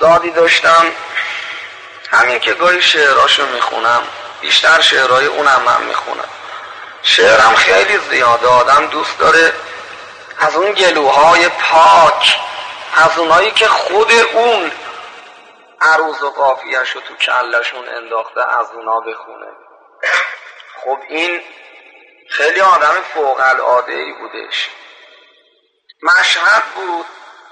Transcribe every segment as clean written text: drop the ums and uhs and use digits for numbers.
استادی داشتم، همین که گاهی شعراشو میخونم، بیشتر شعرهای اونم من میخونم. شعرم خیلی زیاده، آدم دوست داره از اون گلوهای پاک، از اونایی که خود اون عروض و قافیه‌شو تو کلشون انداخته، از اونا بخونه. خب این خیلی آدم فوق العاده‌ای بودش. مشهد بود،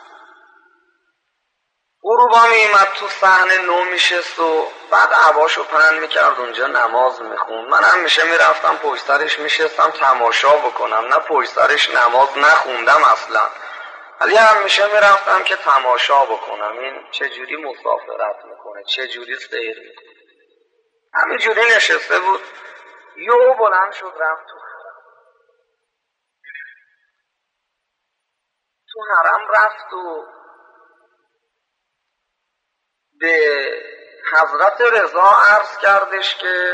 غروبا میمد تو صحنه نو میشست و بعد عباشو پهن میکرد اونجا نماز میخون. من همیشه میرفتم پشت سرش میشستم تماشا بکنم، نه پشت سرش نماز نخوندم اصلا، ولی همیشه میرفتم که تماشا بکنم این چجوری مسافرت میکنه، چجوری سیر میکنه. همینجوری نشسته بود، یهو بلند شد رفت تو حرم رفت و به حضرت رضا عرض کردش که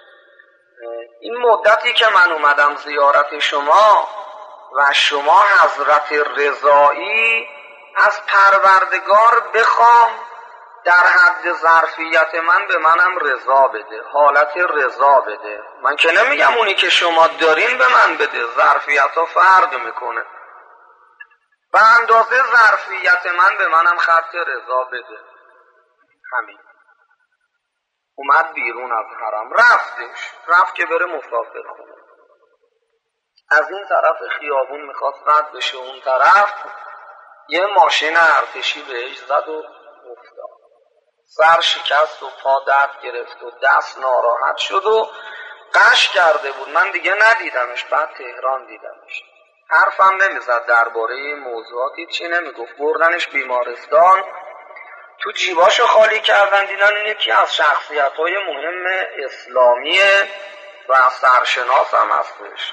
این مدتی که من اومدم زیارت شما و شما حضرت رضایی، از پروردگار بخوام در حد ظرفیت من به منم رضا بده، حالت رضا بده. من که نمیگم اونی که شما دارین به من بده، ظرفیت ها فرق میکنه، به اندازه ظرفیت من به منم خط رضا بده. همین. اومد بیرون از حرم، رفت که بره مسافر خونه. از این طرف خیابون میخواست رد بشه اون طرف، یه ماشین ارتشی بهش زد و افتاد، سر شکست و پا درد گرفت و دست ناراحت شد و قش کرده بود. من دیگه ندیدمش، بعد تهران دیدمش. حرفم نمیزد درباره موضوعاتی، چی نمیگفت. بردنش بیمارستان، تو جیباشو خالی کردن، دیدن این یکی از شخصیت‌های مهم اسلامیه و سرشناس هم هستش.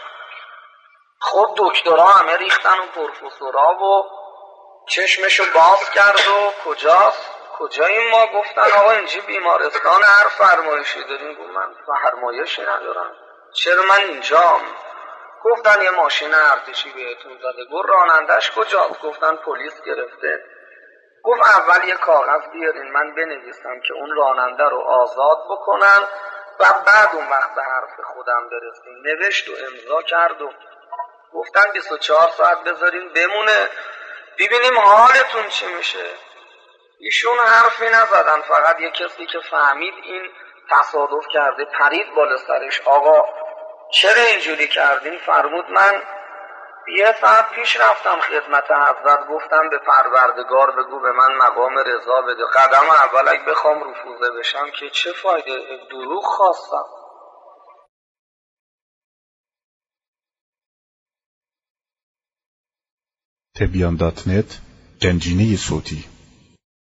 خب دکترها همه ریختن و پروفسورها و چشمشو باز کرد و کجاییم ما؟ گفتن آقا اینجا بیمارستان، هر فرمایشی دارین؟ گفت من فرمایشی ندارم، چرا من اینجام؟ گفتن یه ماشین ارتشی بهتون زده. گفت رانندش کجاست؟ گفتن پلیس گرفته. گفت اول یه کاغذ بیارین من بنویسم که اون راننده رو آزاد بکنن و بعد اون وقت به حرف خودم برسیم. نوشت و امضا کرد و گفتن 24 ساعت بذارین بمونه ببینیم حالتون چی میشه. ایشون حرفی نزدن، فقط یه کسی که فهمید این تصادف کرده پرید بالا سرش. آقا چرا اینجوری کردین؟ فرمود من یه ساعت پیش رفتم خدمت حضرت، گفتم به پروردگار بگو به من مقام رضا بده. قدم اول اگه بخوام رفوزه بشم که چه فایده، دروغ خواستم. تبیان.net گنجینه صوتی